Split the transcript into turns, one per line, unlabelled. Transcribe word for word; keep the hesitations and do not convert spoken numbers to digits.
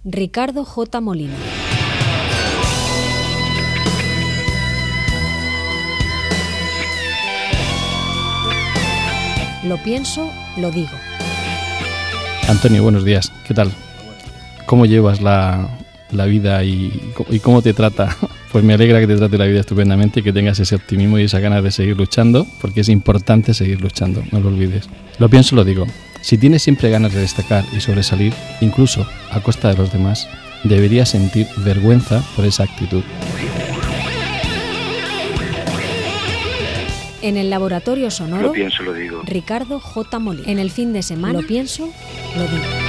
Ricardo J. Molina. Lo pienso, lo digo.
Antonio, buenos días. ¿Qué tal? ¿Cómo llevas la, la vida y, y cómo te trata? Pues me alegra que te trate la vida estupendamente y que tengas ese optimismo y esa ganas de seguir luchando, porque es importante seguir luchando, no lo olvides. Lo pienso, lo digo. Si tienes siempre ganas de destacar y sobresalir, incluso a costa de los demás, deberías sentir vergüenza por esa actitud.
En el laboratorio sonoro,
Lo pienso, lo digo.
Ricardo J. Molina. En el fin de semana, lo pienso, lo digo.